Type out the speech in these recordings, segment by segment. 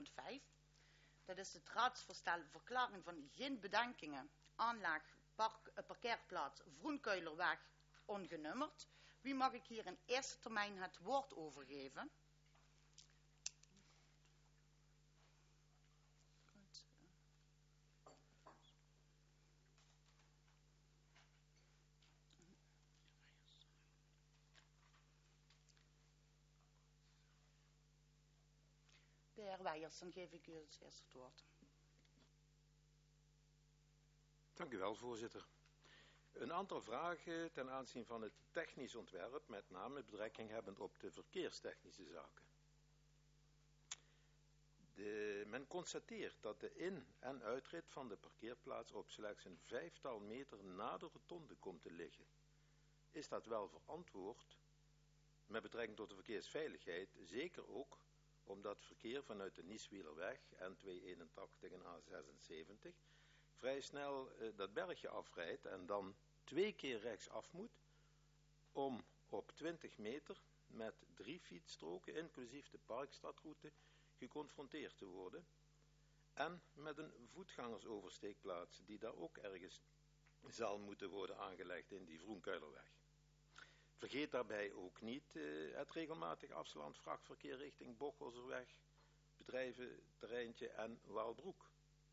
4.5. Dat is het raadsvoorstel verklaring van geen bedenkingen, aanleg, parkeerplaats, Vroenkuilerweg, ongenummerd. Wie mag ik hier in eerste termijn het woord overgeven? De heer Weijers, dan geef ik u het eerste het woord. Dank u wel, voorzitter. Een aantal vragen ten aanzien van het technisch ontwerp, met name betrekking hebbend op de verkeerstechnische zaken. Men constateert dat de in- en uitrit van de parkeerplaats op slechts een 5-tal meter na de rotonde komt te liggen. Is dat wel verantwoord? Met betrekking tot de verkeersveiligheid, zeker ook omdat verkeer vanuit de Nieswielerweg, N281 en A76, vrij snel dat bergje afrijdt en dan 2 keer rechtsaf moet om op 20 meter met 3 fietsstroken, inclusief de Parkstadroute, geconfronteerd te worden en met een voetgangersoversteekplaats die daar ook ergens zal moeten worden aangelegd in die Vroenkuilerweg. Vergeet daarbij ook niet het regelmatig afslaand vrachtverkeer richting Bochhorserweg, bedrijventerreintje en Waalbroek.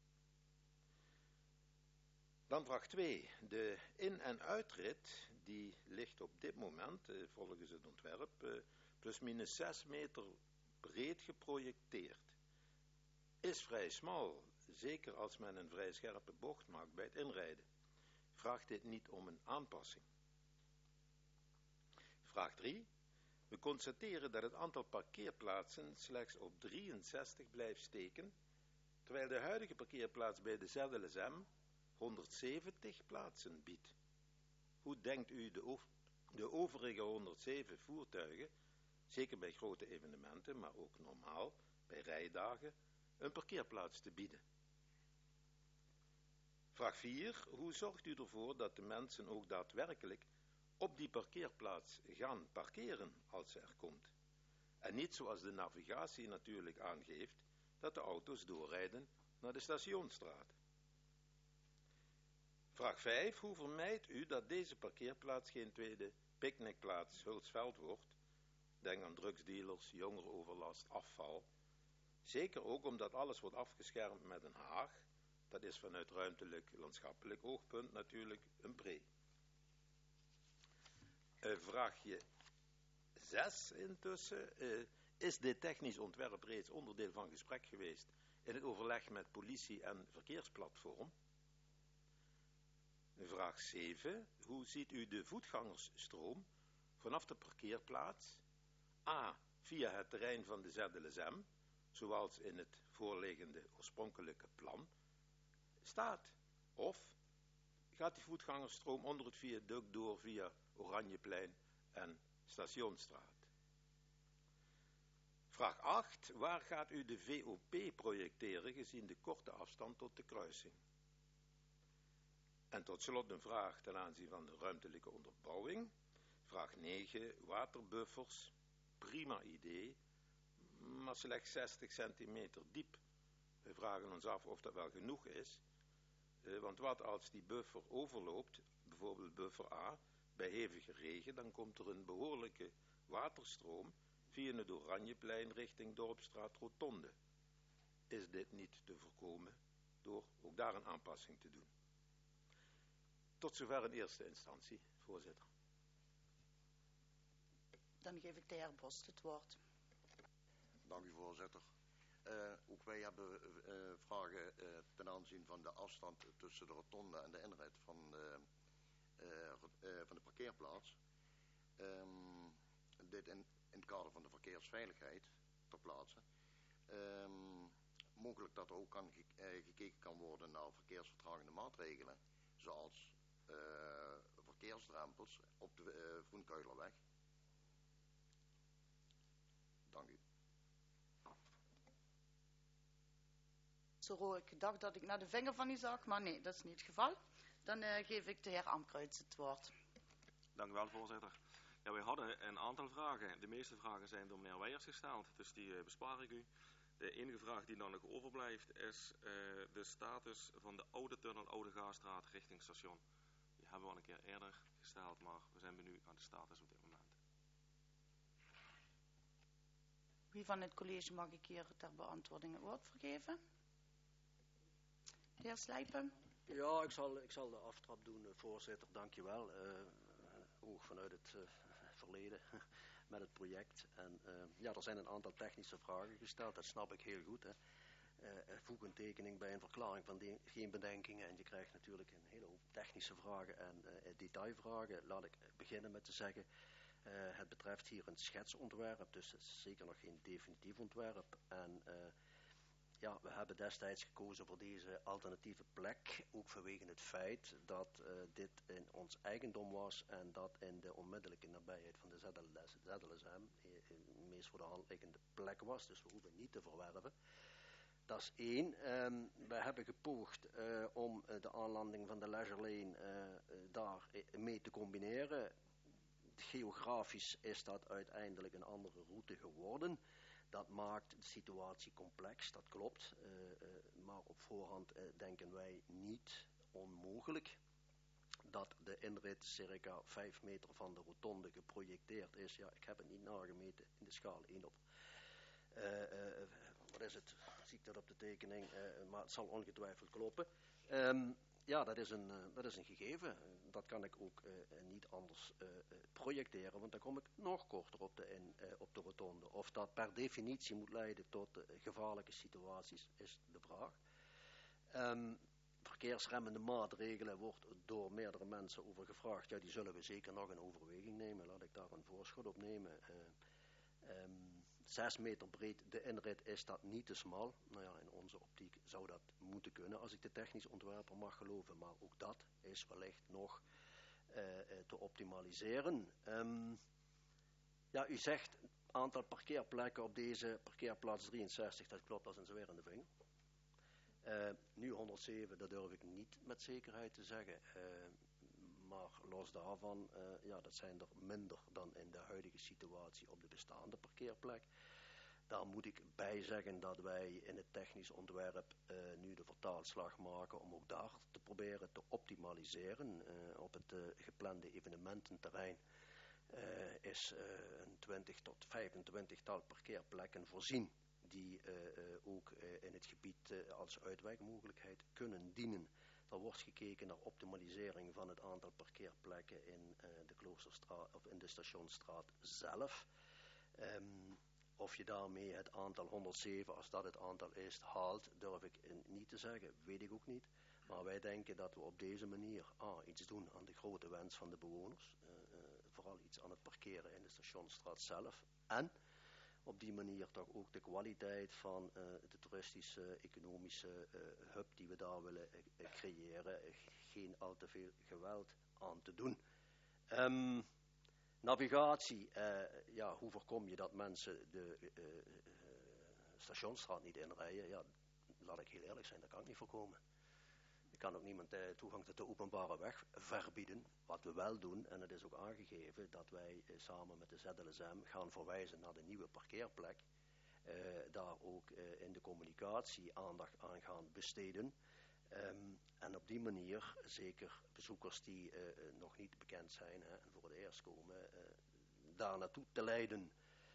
Dan vraag 2. De in- en uitrit, die ligt op dit moment, volgens het ontwerp, plus minus 6 meter breed geprojecteerd. Is vrij smal, zeker als men een vrij scherpe bocht maakt bij het inrijden. Vraagt dit niet om een aanpassing? Vraag 3. We constateren dat het aantal parkeerplaatsen slechts op 63 blijft steken, terwijl de huidige parkeerplaats bij de ZLSM 170 plaatsen biedt. Hoe denkt u de overige 107 voertuigen, zeker bij grote evenementen, maar ook normaal, bij rijdagen, een parkeerplaats te bieden? Vraag 4. Hoe zorgt u ervoor dat de mensen ook daadwerkelijk op die parkeerplaats gaan parkeren als ze er komt? En niet zoals de navigatie natuurlijk aangeeft, dat de auto's doorrijden naar de Stationsstraat. Vraag 5. Hoe vermijdt u dat deze parkeerplaats geen tweede picknickplaats Hulsveld wordt? Denk aan drugsdealers, jongerenoverlast, afval. Zeker ook omdat alles wordt afgeschermd met een haag. Dat is vanuit ruimtelijk, landschappelijk oogpunt natuurlijk een pre. Vraagje 6 intussen. Is dit technisch ontwerp reeds onderdeel van gesprek geweest in het overleg met politie en verkeersplatform? Vraag 7. Hoe ziet u de voetgangersstroom vanaf de parkeerplaats A. via het terrein van de ZLSM, zoals in het voorliggende oorspronkelijke plan staat? Of gaat die voetgangersstroom onder het viaduct door via Oranjeplein en Stationsstraat? Vraag 8. Waar gaat u de VOP projecteren gezien de korte afstand tot de kruising? En tot slot een vraag ten aanzien van de ruimtelijke onderbouwing. Vraag 9. Waterbuffers. Prima idee, maar slechts 60 centimeter diep. We vragen ons af of dat wel genoeg is. Want wat als die buffer overloopt, bijvoorbeeld buffer A, bij hevige regen, dan komt er een behoorlijke waterstroom via het Oranjeplein richting Dorpstraat Rotonde. Is dit niet te voorkomen door ook daar een aanpassing te doen? Tot zover in eerste instantie, voorzitter. Dan geef ik de heer Bos het woord. Dank u, voorzitter. Ook wij hebben vragen ten aanzien van de afstand tussen de rotonde en de inrit van de parkeerplaats. Dit in het kader van de verkeersveiligheid ter plaatse. Mogelijk dat er ook gekeken kan worden naar verkeersvertragende maatregelen, zoals verkeersdrempels op de Vroenkuilerweg. Dank u. Zo ik dacht dat ik naar de vinger van u zag, maar nee, dat is niet het geval. Dan geef ik de heer Amkruijts het woord. Dank u wel, voorzitter. Ja, wij hadden een aantal vragen. De meeste vragen zijn door meneer Weijers gesteld, dus die bespaar ik u. De enige vraag die dan nog overblijft is de status van de oude tunnel, Oude Gaasstraat richting station. Die hebben we al een keer eerder gesteld, maar we zijn benieuwd naar de status op dit moment. Wie van het college mag ik hier ter beantwoording het woord vergeven? De heer Slijpen. Ja, ik zal de aftrap doen, voorzitter, dankjewel. Ook vanuit het verleden met het project. En ja, er zijn een aantal technische vragen gesteld, dat snap ik heel goed. Hè. Voeg een tekening bij een verklaring van geen bedenkingen en je krijgt natuurlijk een hele hoop technische vragen en detailvragen. Laat ik beginnen met te zeggen, het betreft hier een schetsontwerp, dus het is zeker nog geen definitief ontwerp. En ja, we hebben destijds gekozen voor deze alternatieve plek, ook vanwege het feit dat dit in ons eigendom was en dat in de onmiddellijke nabijheid van de ZLSM de meest voor de hand liggende plek was, dus we hoeven niet te verwerven. Dat is één. We hebben gepoogd om de aanlanding van de Leisure Lane daar mee te combineren. Geografisch is dat uiteindelijk een andere route geworden. Dat maakt de situatie complex, dat klopt. Maar op voorhand denken wij niet onmogelijk dat de inrit circa 5 meter van de rotonde geprojecteerd is. Ja, ik heb het niet nagemeten in de schaal 1 op. Wat is het? Zie ik dat op de tekening? Maar het zal ongetwijfeld kloppen. Ja, dat is een gegeven. Dat kan ik ook niet anders projecteren, want dan kom ik nog korter op de rotonde. Of dat per definitie moet leiden tot gevaarlijke situaties, is de vraag. Verkeersremmende maatregelen wordt door meerdere mensen over gevraagd. Ja, die zullen we zeker nog in overweging nemen. Laat ik daar een voorschot op nemen. 6 meter breed de inrit, is dat niet te smal? Nou ja, in onze optiek zou dat moeten kunnen, als ik de technisch ontwerper mag geloven. Maar ook dat is wellicht nog te optimaliseren. Ja, u zegt aantal parkeerplekken op deze parkeerplaats 63, dat klopt als een zwer in de vinger. Nu 107, dat durf ik niet met zekerheid te zeggen. Maar los daarvan, ja, dat zijn er minder dan in de huidige situatie op de bestaande parkeerplek. Daar moet ik bij zeggen dat wij in het technisch ontwerp nu de vertaalslag maken om ook daar te proberen te optimaliseren. Op het geplande evenemententerrein is een 20 tot 25-tal parkeerplekken voorzien die ook in het gebied als uitwijkmogelijkheid kunnen dienen. Er wordt gekeken naar optimalisering van het aantal parkeerplekken in de Kloosterstraat of in de Stationsstraat zelf. Of je daarmee het aantal 107, als dat het aantal is, haalt, durf ik niet te zeggen. Weet ik ook niet. Maar wij denken dat we op deze manier iets doen aan de grote wens van de bewoners. Vooral iets aan het parkeren in de Stationsstraat zelf. En op die manier toch ook de kwaliteit van de toeristische, economische hub die we daar willen creëren, geen al te veel geweld aan te doen. Navigatie, ja, hoe voorkom je dat mensen de Stationsstraat niet inrijden? Ja, laat ik heel eerlijk zijn, dat kan ik niet voorkomen. Ik kan ook niemand toegang tot de openbare weg verbieden. Wat we wel doen, en het is ook aangegeven, dat wij samen met de ZLSM gaan verwijzen naar de nieuwe parkeerplek. Daar ook in de communicatie aandacht aan gaan besteden. En op die manier, zeker bezoekers die nog niet bekend zijn en voor het eerst komen, daar naartoe te leiden.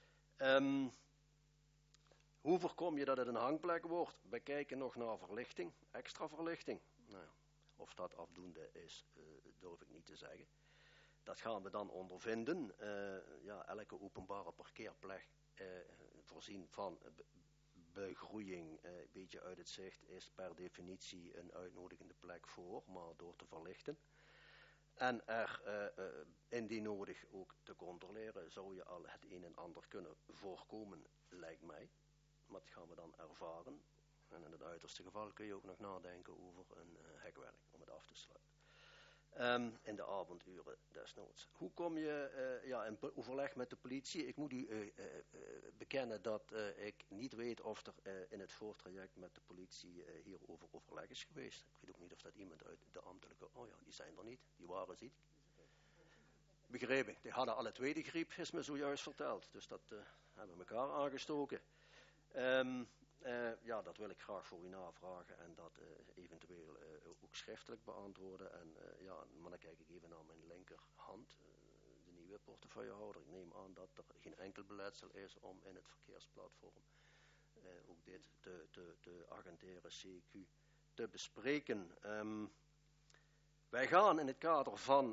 Hoe voorkom je dat het een hangplek wordt? We kijken nog naar verlichting, extra verlichting. Nou ja, of dat afdoende is, durf ik niet te zeggen. Dat gaan we dan ondervinden. Ja, elke openbare parkeerplek voorzien van begroeiing, een beetje uit het zicht, is per definitie een uitnodigende plek voor, maar door te verlichten. En er indien nodig ook te controleren, zou je al het een en ander kunnen voorkomen, lijkt mij. Maar dat gaan we dan ervaren. En in het uiterste geval kun je ook nog nadenken over een hekwerk om het af te sluiten. In de avonduren desnoods. Hoe kom je in overleg met de politie? Ik moet u bekennen dat ik niet weet of er in het voortraject met de politie hierover overleg is geweest. Ik weet ook niet of dat iemand uit de ambtelijke... Oh ja, die zijn er niet. Die waren ziek. Begrepen. Die hadden alle twee de griep, is me zojuist verteld. Dus dat hebben we elkaar aangestoken. Ja, dat wil ik graag voor u navragen en dat eventueel ook schriftelijk beantwoorden. En ja, maar dan kijk ik even naar mijn linkerhand, de nieuwe portefeuillehouder. Ik neem aan dat er geen enkel beletsel is om in het verkeersplatform ook dit te agenderen, CQ, te bespreken. Wij gaan in het kader van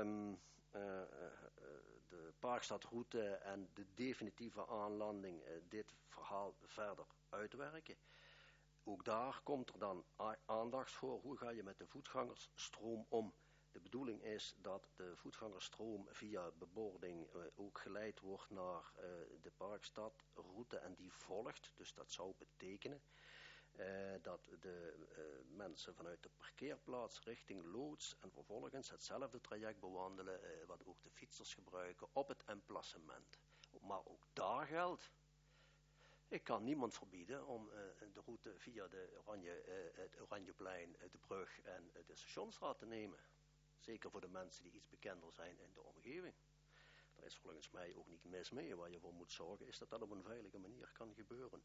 de Parkstadroute en de definitieve aanlanding dit verhaal verder uitwerken. Ook daar komt er dan aandacht voor. Hoe ga je met de voetgangersstroom om? De bedoeling is dat de voetgangersstroom via bebording ook geleid wordt naar de Parkstadroute en die volgt. Dus dat zou betekenen dat de mensen vanuit de parkeerplaats richting loods en vervolgens hetzelfde traject bewandelen wat ook de fietsers gebruiken op het emplacement. Maar ook daar geldt, ik kan niemand verbieden om de route via het Oranjeplein, de brug en de Stationsstraat te nemen. Zeker voor de mensen die iets bekender zijn in de omgeving. Daar is volgens mij ook niet mis mee. Waar je voor moet zorgen is dat dat op een veilige manier kan gebeuren.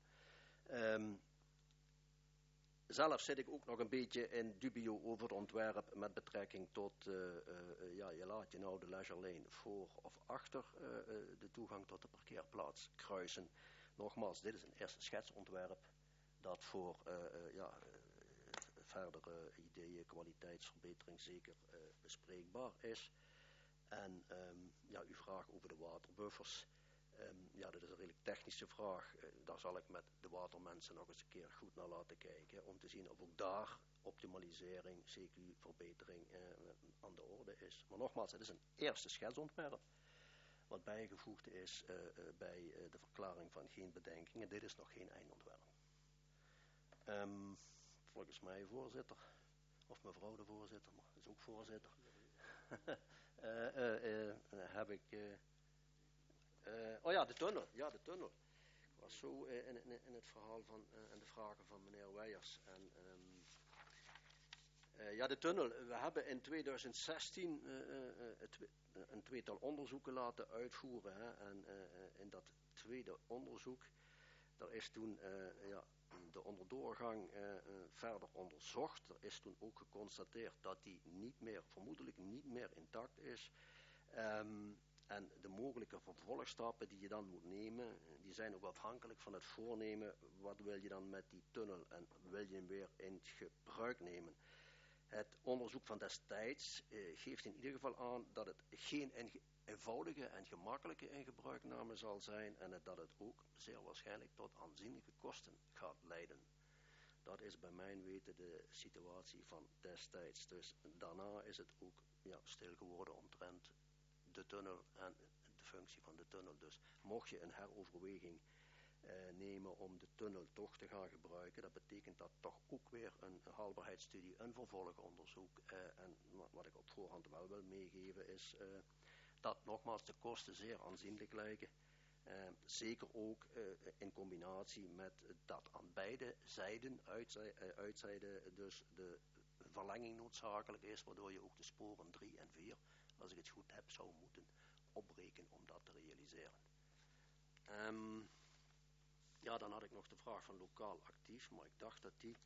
Zelf zit ik ook nog een beetje in dubio over het ontwerp met betrekking tot, je laat je nou de leisure lane voor of achter de toegang tot de parkeerplaats kruisen. Nogmaals, dit is een eerste schetsontwerp dat voor verdere ideeën, kwaliteitsverbetering zeker bespreekbaar is. En uw vraag over de waterbuffers. Dat is een redelijk technische vraag. Daar zal ik met de watermensen nog eens een keer goed naar laten kijken. Om te zien of ook daar optimalisering, CQ, verbetering aan de orde is. Maar nogmaals, het is een eerste schetsontwerp. Wat bijgevoegd is bij de verklaring van geen bedenkingen. Dit is nog geen eindontwerp. Volgens mij voorzitter. Of mevrouw de voorzitter, maar is ook voorzitter. Heb ik... de tunnel. Ja, de tunnel. Ik was zo in het verhaal van en de vragen van meneer Weijers. En, de tunnel. We hebben in 2016 een tweetal onderzoeken laten uitvoeren. Hè, en in dat tweede onderzoek, daar is toen de onderdoorgang verder onderzocht. Er is toen ook geconstateerd dat die vermoedelijk niet meer intact is. En de mogelijke vervolgstappen die je dan moet nemen, die zijn ook afhankelijk van het voornemen. Wat wil je dan met die tunnel en wil je hem weer in gebruik nemen? Het onderzoek van destijds geeft in ieder geval aan dat het geen eenvoudige en gemakkelijke ingebruikname zal zijn en dat het ook zeer waarschijnlijk tot aanzienlijke kosten gaat leiden. Dat is bij mijn weten de situatie van destijds. Dus daarna is het ook stil geworden omtrent de tunnel en de functie van de tunnel. Dus mocht je een heroverweging nemen om de tunnel toch te gaan gebruiken, dat betekent dat toch ook weer een haalbaarheidsstudie, een vervolgonderzoek. En wat ik op voorhand wel wil meegeven is dat nogmaals de kosten zeer aanzienlijk lijken. Zeker ook in combinatie met dat aan beide zijden, uitzijden dus de verlenging noodzakelijk is, waardoor je ook de sporen 3 en 4, als ik het goed heb, zou moeten opbreken om dat te realiseren. Dan had ik nog de vraag van lokaal actief, maar ik dacht dat die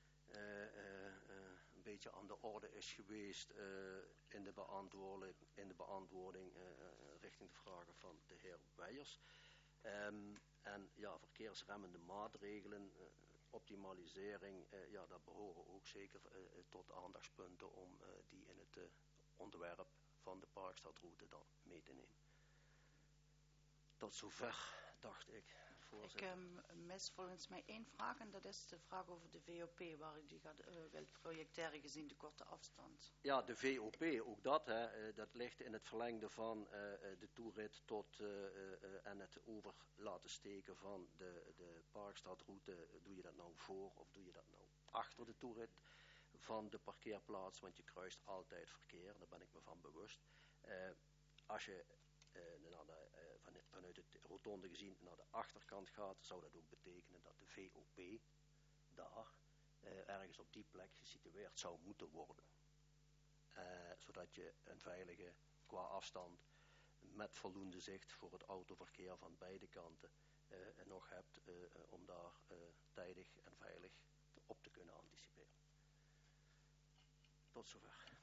een beetje aan de orde is geweest in de beantwoording richting de vragen van de heer Weijers. Verkeersremmende maatregelen, optimalisering, daar behoren ook zeker tot aandachtspunten om die in het ontwerp van de Parkstadroute dan mee te nemen. Tot zover, dacht ik, voorzitter. Ik mis volgens mij één vraag en dat is de vraag over de VOP, waar u die wilt projecteren gezien de korte afstand. Ja, de VOP, ook dat, dat ligt in het verlengde van de toerit tot en het over laten steken van de Parkstadroute. Doe je dat nou voor of doe je dat nou achter de toerit van de parkeerplaats? Want je kruist altijd verkeer, daar ben ik me van bewust. Als je vanuit het rotonde gezien naar de achterkant gaat, zou dat ook betekenen dat de VOP daar ergens op die plek gesitueerd zou moeten worden. Zodat je een veilige, qua afstand, met voldoende zicht voor het autoverkeer van beide kanten, nog hebt om daar tijdig en veilig op te kunnen anticiperen. Tot zover.